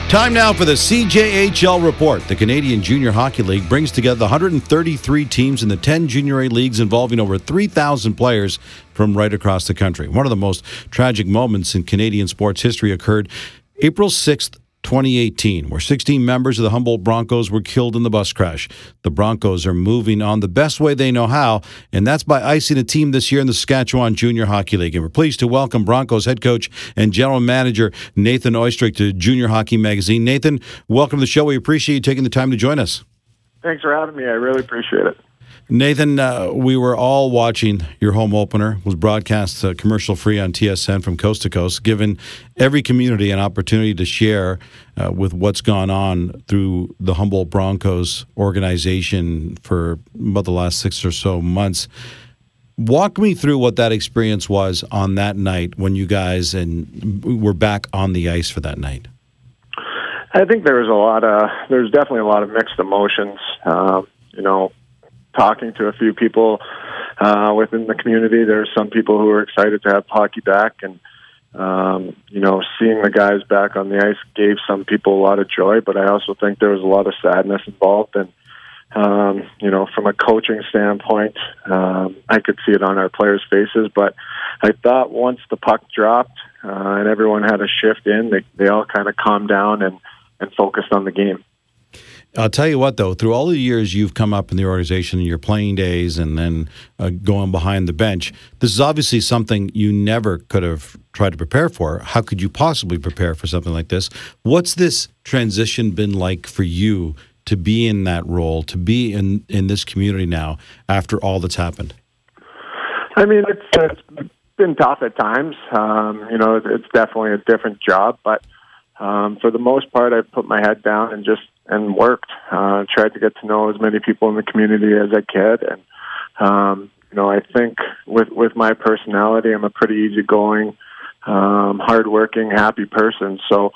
Time now for the CJHL Report. The Canadian Junior Hockey League brings together 133 teams in the 10 Junior A leagues involving over 3,000 players from right across the country. One of the most tragic moments in Canadian sports history occurred April 6th, 2018, where 16 members of the Humboldt Broncos were killed in the bus crash. The Broncos are moving on the best way they know how, and that's by icing a team this year in the Saskatchewan Junior Hockey League. And we're pleased to welcome Broncos head coach and general manager Nathan Oistrakh to Junior Hockey Magazine. Nathan, welcome to the show. We appreciate you taking the time to join us. Thanks for having me. I really appreciate it. Nathan, we were all watching your home opener. It was broadcast commercial-free on TSN from coast to coast, giving every community an opportunity to share with what's gone on through the Humboldt Broncos organization for about the last 6 or so months. Walk me through what that experience was on that night when you guys were back on the ice for that night. I think there's definitely a lot of mixed emotions. Talking to a few people within the community, there's some people who are excited to have hockey back, and seeing the guys back on the ice gave some people a lot of joy. But I also think there was a lot of sadness involved, and from a coaching standpoint, I could see it on our players' faces. But I thought once the puck dropped and everyone had a shift in, they all kind of calmed down and focused on the game. I'll tell you what, though, through all the years you've come up in the organization, your playing days, and then going behind the bench, this is obviously something you never could have tried to prepare for. How could you possibly prepare for something like this? What's this transition been like for you to be in that role, to be in this community now after all that's happened? I mean, it's been tough at times. It's definitely a different job, but for the most part, I've put my head down and worked. Tried to get to know as many people in the community as I could, and I think with my personality, I'm a pretty easygoing, hardworking, happy person. So,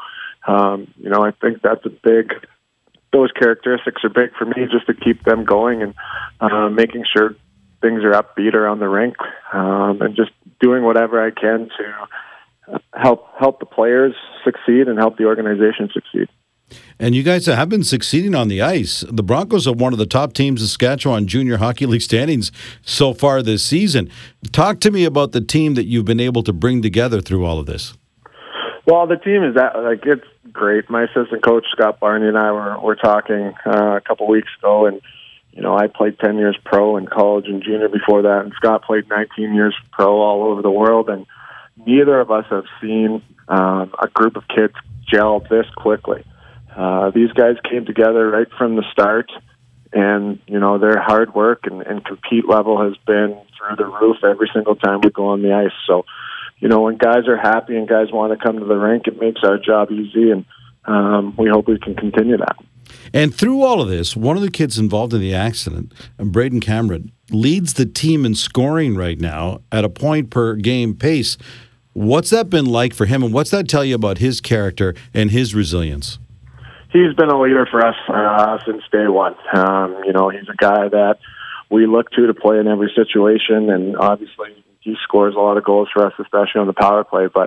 I think that's those characteristics are big for me, just to keep them going and making sure things are upbeat around the rink, and just doing whatever I can to help the players succeed and help the organization succeed. And you guys have been succeeding on the ice. The Broncos are one of the top teams in Saskatchewan Junior Hockey League standings so far this season. Talk to me about the team that you've been able to bring together through all of this. Well, the team is it's great. My assistant coach, Scott Barney, and I were talking a couple weeks ago, and I played 10 years pro in college and junior before that, and Scott played 19 years pro all over the world, and neither of us have seen a group of kids gel this quickly. These guys came together right from the start, and their hard work and compete level has been through the roof every single time we go on the ice. So, when guys are happy and guys want to come to the rink, it makes our job easy, and we hope we can continue that. And through all of this, one of the kids involved in the accident, Braden Cameron, leads the team in scoring right now at a point-per-game pace. What's that been like for him, and what's that tell you about his character and his resilience? He's been a leader for us since day one. He's a guy that we look to play in every situation, and obviously he scores a lot of goals for us, especially on the power play. But,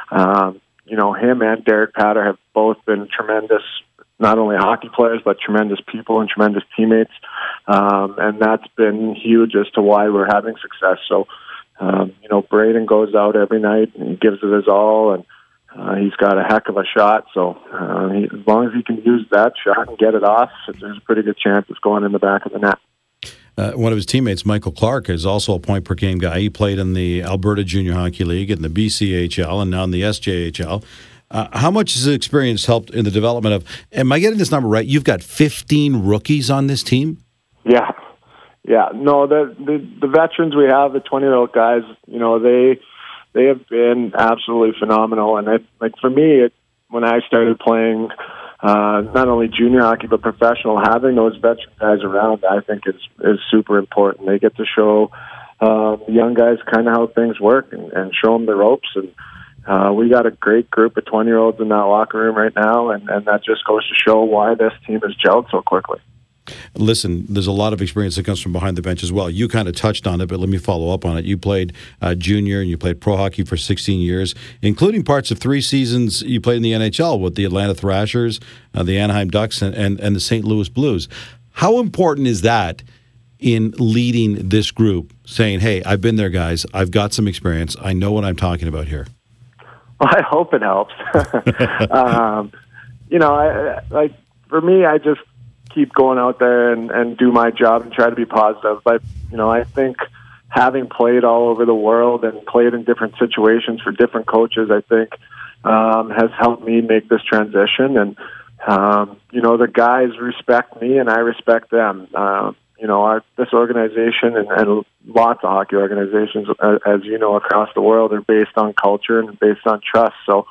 him and Derek Patter have both been tremendous, not only hockey players, but tremendous people and tremendous teammates. And that's been huge as to why we're having success. So, Braden goes out every night and he gives it his all, and he's got a heck of a shot. So as long as he can use that shot and get it off, there's a pretty good chance it's going in the back of the net. One of his teammates, Michael Clark, is also a point-per-game guy. He played in the Alberta Junior Hockey League and the BCHL and now in the SJHL. How much has his experience helped in the development of, am I getting this number right, you've got 15 rookies on this team? Yeah. No, the veterans we have, the 20-year-old guys, they have been absolutely phenomenal. And for me, when I started playing not only junior hockey but professional, having those veteran guys around, I think is super important. They get to show young guys kind of how things work and show them the ropes. And we got a great group of 20-year-olds in that locker room right now, and that just goes to show why this team has gelled so quickly. listen, there's a lot of experience that comes from behind the bench as well. You kind of touched on it, but let me follow up on it. You played junior and you played pro hockey for 16 years, including parts of 3 seasons you played in the NHL with the Atlanta Thrashers, the Anaheim Ducks, and the St. Louis Blues. How important is that in leading this group, saying, hey, I've been there, guys. I've got some experience. I know what I'm talking about here. Well, I hope it helps. For me, I just keep going out there and do my job and try to be positive. But, I think having played all over the world and played in different situations for different coaches, I think has helped me make this transition. And, the guys respect me and I respect them. This organization and lots of hockey organizations, as you know, across the world are based on culture and based on trust. So,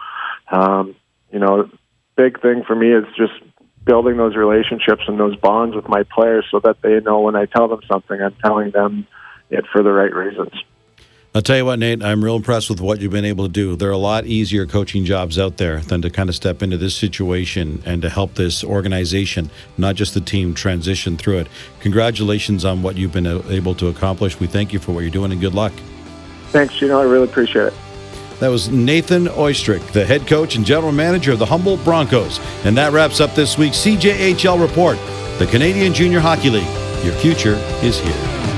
big thing for me is just building those relationships and those bonds with my players so that they know when I tell them something, I'm telling them it for the right reasons. I'll tell you what, Nate, I'm real impressed with what you've been able to do. There are a lot easier coaching jobs out there than to kind of step into this situation and to help this organization, not just the team, transition through it. Congratulations on what you've been able to accomplish. We thank you for what you're doing, and good luck. Thanks, Gino. I really appreciate it. That was Nathan Oistrich, the head coach and general manager of the Humboldt Broncos. And that wraps up this week's CJHL Report, the Canadian Junior Hockey League. Your future is here.